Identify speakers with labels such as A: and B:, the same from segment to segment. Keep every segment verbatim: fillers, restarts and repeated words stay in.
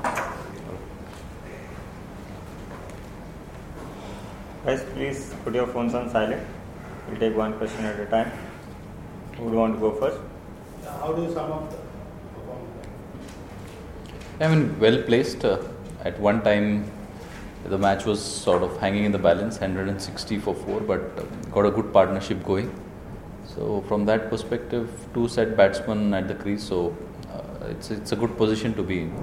A: Guys, please put your phones on silent. We'll take one question at a time. Who would want to go first?
B: How do you sum up the performance?
C: I mean, well placed. Uh, at one time, the match was sort of hanging in the balance, one hundred sixty for four, but uh, got a good partnership going. So from that perspective, two set batsmen at the crease, so uh, it's it's a good position to be in.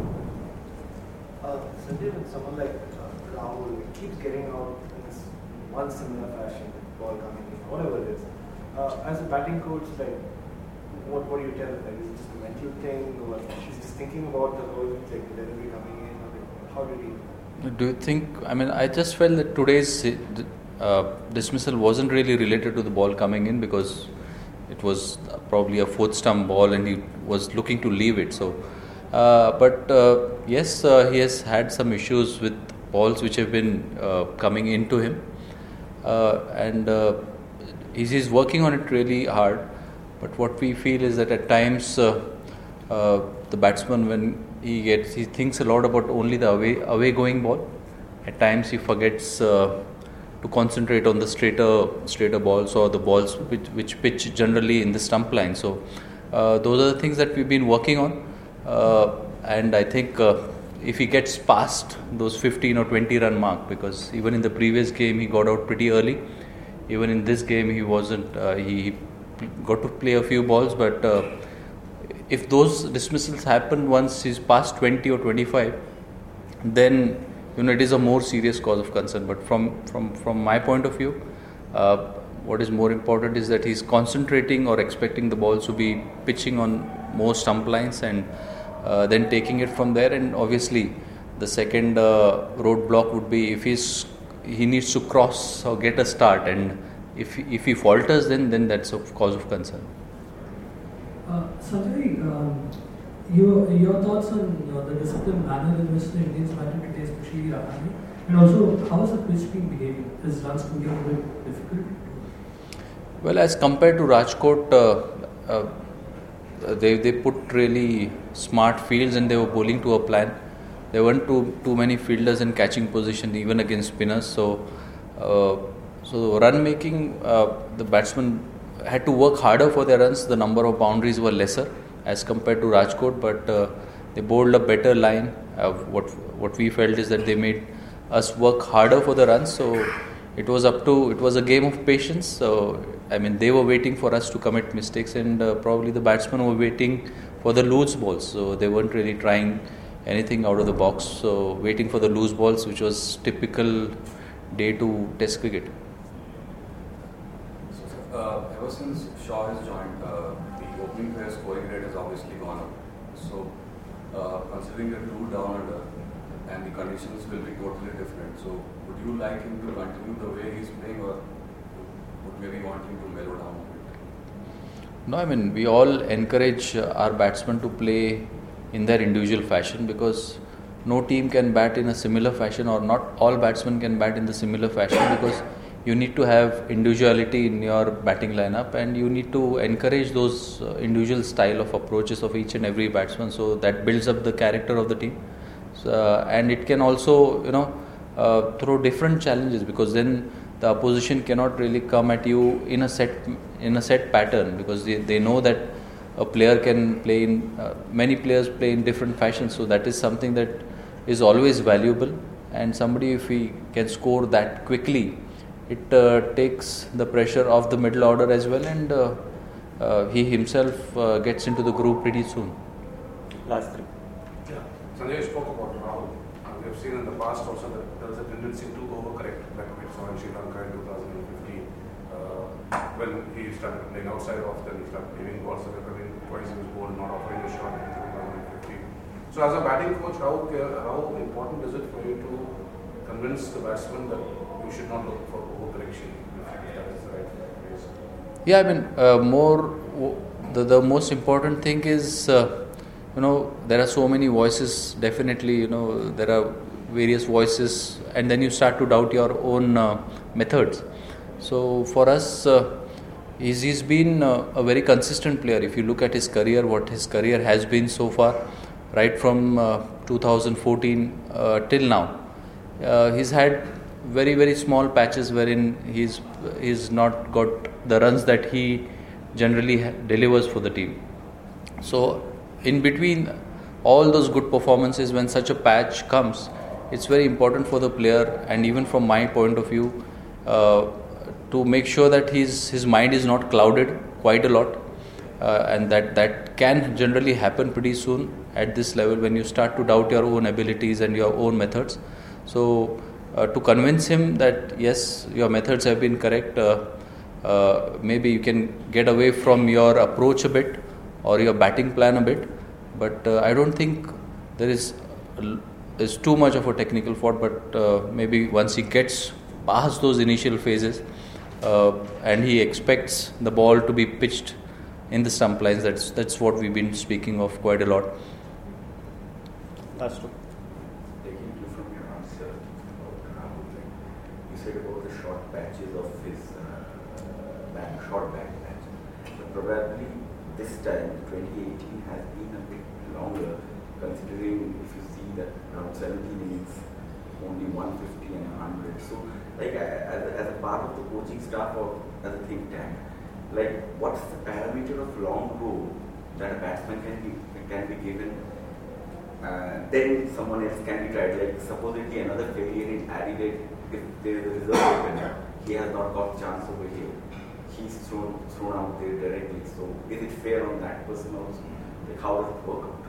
D: Uh, Sanjay, when someone like uh, Rahul keeps getting out in this one similar fashion, ball coming in, whatever it is, uh, as a batting coach, like, what what do you tell him? Like, is it just a mental thing, or he's just thinking about the whole, like, the delivery coming in, or like, how did he?
C: Do you think, I mean, I just felt that today's uh, dismissal wasn't really related to the ball coming in, because it was probably a fourth stump ball and he was looking to leave it. So, uh, but uh, yes, uh, he has had some issues with balls which have been uh, coming into him, uh, and uh, he's, he's working on it really hard. But what we feel is that at times uh, uh, the batsman, when he gets, he thinks a lot about only the away away going ball. At times he forgets uh, to concentrate on the straighter straighter balls or the balls which, which pitch generally in the stump line. So uh, those are the things that we've been working on, uh, and I think uh, if he gets past those fifteen or twenty run mark, because even in the previous game he got out pretty early, even in this game he wasn't, uh, he got to play a few balls, but uh, if those dismissals happen once he's past twenty or twenty-five, then you know it is a more serious cause of concern. But from from from my point of view, uh, what is more important is that he's concentrating or expecting the balls to be pitching on more stump lines, and uh, then taking it from there. And obviously the second uh, roadblock would be if he's he needs to cross or get a start, and if if he falters, then then that's a cause of concern.
E: Uh, Sanjay, um, your, your thoughts on uh, the disciplined manner in which the Indians batted today, especially Rahane, and also how has the pitch been behaving? Is runs to get a bit difficult?
C: Well, as compared to Rajkot, uh, uh, they they put really smart fields and they were bowling to a plan. There weren't too too many fielders in catching position even against spinners. So, uh, so run making, uh, the batsmen had to work harder for their runs. The number of boundaries were lesser as compared to Rajkot, but uh, they bowled a better line. Uh, what what we felt is that they made us work harder for the runs. So it was up to it was a game of patience. So I mean, they were waiting for us to commit mistakes, and uh, probably the batsmen were waiting for the loose balls. So they weren't really trying anything out of the box. So waiting for the loose balls, which was typical day two Test cricket.
F: Uh, ever since Shaw has joined, uh, the opening player scoring rate has obviously gone up. So, uh, considering the two down under and the conditions will be totally different. So, would you like him to continue the way he's playing, or would maybe want him to mellow down a bit?
C: No, I mean, we all encourage our batsmen to play in their individual fashion, because no team can bat in a similar fashion, or not all batsmen can bat in the similar fashion, because you need to have individuality in your batting lineup, and you need to encourage those uh, individual style of approaches of each and every batsman. So that builds up the character of the team, so, uh, and it can also, you know, uh, throw different challenges, because then the opposition cannot really come at you in a set in a set pattern, because they, they know that a player can play in uh, many players play in different fashions. So that is something that is always valuable, and somebody, if he can score that quickly, it uh, takes the pressure off the middle order as well, and uh, uh, he himself uh, gets into the group pretty soon.
A: Last three.
B: Yeah. Sanjay spoke about Rahul. Uh, we have seen in the past also that there is a tendency to overcorrect, like we saw in Sri Lanka in two thousand fifteen. Uh, when he started playing outside off, then he started leaving balls away. I mean, twice he was bowled, not offering a shot in two thousand fifteen. So, as a batting coach, how how important is it for you to convince the batsman that you should not look for overcorrection? That is the right place.
C: Yeah, I mean, uh, more the the most important thing is, uh, you know, there are so many voices. Definitely, you know, there are various voices, and then you start to doubt your own uh, methods. So for us, uh, he's, he's been uh, a very consistent player. If you look at his career, what his career has been so far, right from uh, two thousand fourteen uh, till now. Uh, he's had very very small patches wherein he's he's not got the runs that he generally ha- delivers for the team. So in between all those good performances, when such a patch comes, it's very important for the player, and even from my point of view, uh, to make sure that his his mind is not clouded quite a lot, uh, and that that can generally happen pretty soon at this level when you start to doubt your own abilities and your own methods. So uh, to convince him that yes, your methods have been correct, uh, uh, maybe you can get away from your approach a bit or your batting plan a bit, but uh, I don't think there is is too much of a technical fault. But uh, maybe once he gets past those initial phases uh, and he expects the ball to be pitched in the stump lines, that's that's what we've been speaking of quite a lot.
A: That's true.
G: Taking you from your answer about Rahul, like you said about the short patches of his uh, back, short back patch. But probably this time, twenty eighteen has been a bit longer, considering if you see that around seventeen innings, only one fifty and one hundred. So, like as a, as a part of the coaching staff or as a think tank, like what's the parameter of long roll that a batsman can be can be given? Uh, then someone else can be tried. Like supposedly another failure in Adelaide, if there is a reserve opener, he has not got chance over here. He's thrown thrown out there directly. So is it fair on that person also? Like how does it work out?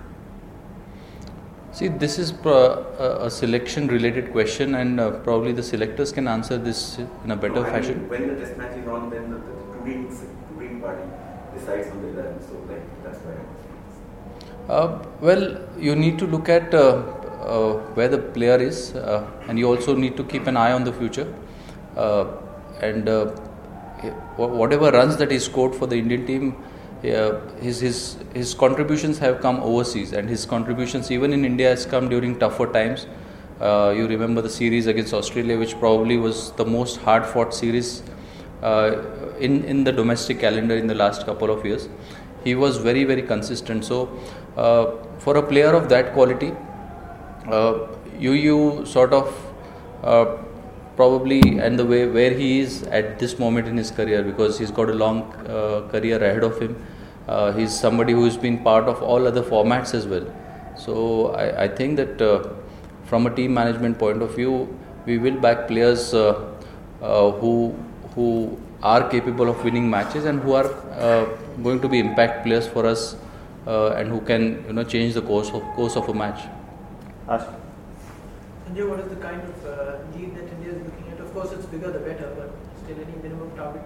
C: See, this is pro- a, a selection-related question, and uh, probably the selectors can answer this in a better
G: no, I
C: fashion.
G: mean, when the test match is on, then the, the touring, touring party decides on the eleven. So like that's why I was
C: Uh, well, you need to look at uh, uh, where the player is, uh, and you also need to keep an eye on the future. Uh, and uh, whatever runs that he scored for the Indian team, uh, his his his contributions have come overseas, and his contributions even in India has come during tougher times. Uh, you remember the series against Australia, which probably was the most hard-fought series uh, in in the domestic calendar in the last couple of years. He was very very consistent. So uh, for a player of that quality, uh, you you sort of uh, probably, and the way where he is at this moment in his career, because he's got a long uh, career ahead of him. Uh, he's somebody who's been part of all other formats as well. So I, I think that uh, from a team management point of view, we will back players uh, uh, who who are capable of winning matches and who are uh, going to be impact players for us, uh, and who can you know change the course of course of a match.
A: Ash.
H: Sanjay, what is the kind of uh, lead that India is looking at? Of course, it's bigger the better, but still any minimum target?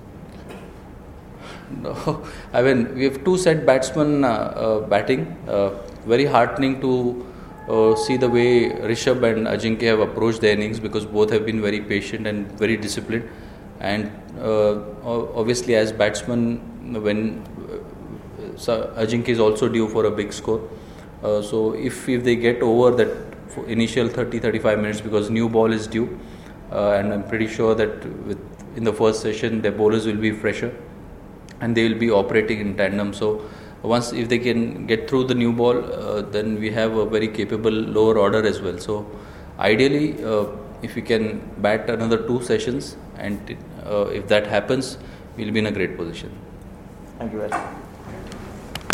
C: No, I mean we have two set batsmen uh, uh, batting. Uh, very heartening to uh, see the way Rishabh and Ajinkya have approached their innings, because both have been very patient and very disciplined. And uh, obviously, as batsmen, when uh, so Ajinkya is also due for a big score. Uh, so if if they get over that initial thirty to thirty-five minutes, because new ball is due, uh, and I'm pretty sure that with in the first session their bowlers will be fresher and they will be operating in tandem. So once if they can get through the new ball, uh, then we have a very capable lower order as well. So ideally, uh, if we can bat another two sessions, and uh, if that happens, we'll be in a great position.
A: Thank you, Ash.